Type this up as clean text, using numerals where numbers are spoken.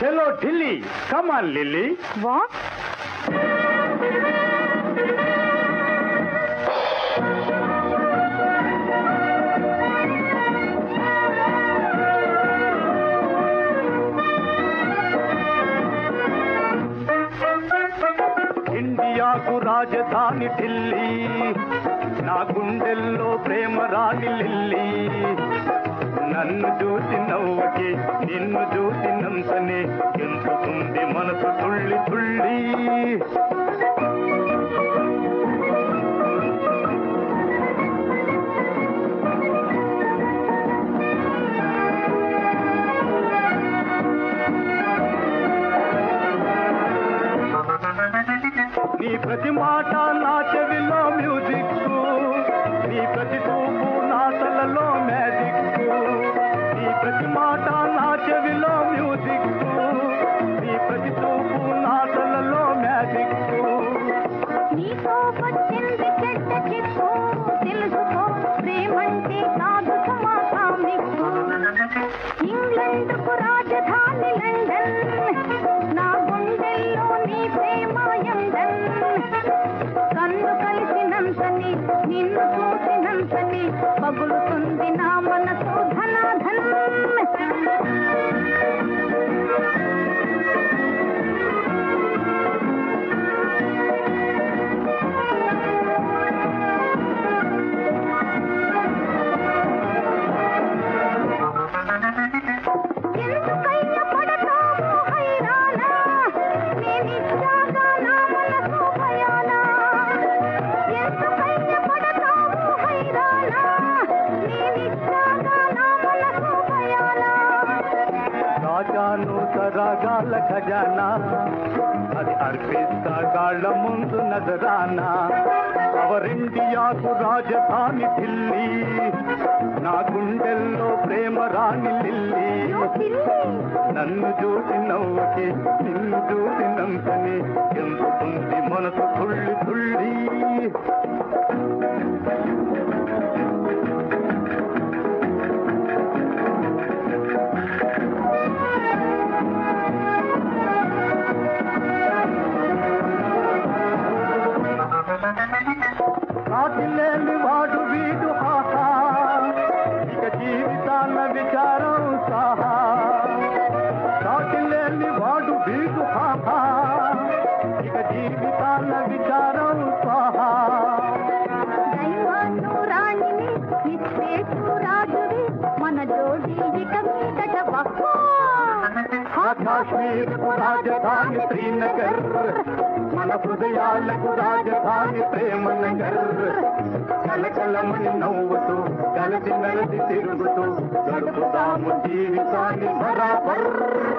చలో Delhi, come on Lilly. What? ఇండియాకు రాజధాని ఢిల్లీ, నా గుండెల్లో ప్రేమ రాణి లిల్లీ. నన్ను చూసి నవ్వకి నిన్ను చూసినంతనే ఎంపుతుంది మనసు తుళ్ళి తుళ్ళి. నీ ప్రతి మాట నా చెవిలో మ్యూజిక్, నీ ప్రతి చూపు నా తలలో మ్యాజిక్. నీ ప్రతి మాట నా చెవిలో మ్యూజిక్, నీ ప్రతి చూపు నా తలలో మ్యాజిక్. నీతో వచ్చింది చెడ్డ చిక్కు, తెలుసుకో ప్రేమంటే కాదు సుమా కామిక్కు. ఇంగ్లండ్కు రాజధాని లండన్, నా గుండెల్లో నీ ప్రేమ యండన్. కన్ను కలిసినంతని నిన్ను చూసినంతని పగులుతుంది నా మనసు ధనాధన్. ఎందుకయ్య పడతావు హైరానా, నేనిచ్చాగా నా మనసు భయానా. ఎందుకయ్య పడతావు హైరానా, నేనిచ్చాగా నా మనసు భయానా. రాజాను సరాగాల ఖజానా, అది అర్పిస్తా గాళ్ళ ముందు నజరానా. అవరిండియాకు రాజధాని ఢిల్లీ, నా గుండెల్లో ప్రేమ రాణి లిల్లీ. నన్ను చూసి నవ్వకి నిన్ను చూసినంతని ఎంపుతుంది మనసు తుళ్ళి తుళ్ళి. కాటిలేని వాడు వీడు హాహా, ఇక జీవితాల విచారం సాహా. కాటిలేని వాడు వీడు హాహా, ఇక జీవితాల విచారం సాహా. దైవాను రాణిని నిశ్చేషు రాజువి, మన జోడి ఇక మీదట వహ్వా. కాశ్మీర్కు రాజధాని శ్రీనగర్, మన హృదయాలకు రాజధాని ప్రేమ నగర్. కలకలమని నవ్వుతూ కలిసి మెలిసి తిరుగుతూ గడుపుదాము జీవితాన్ని బరాబర్.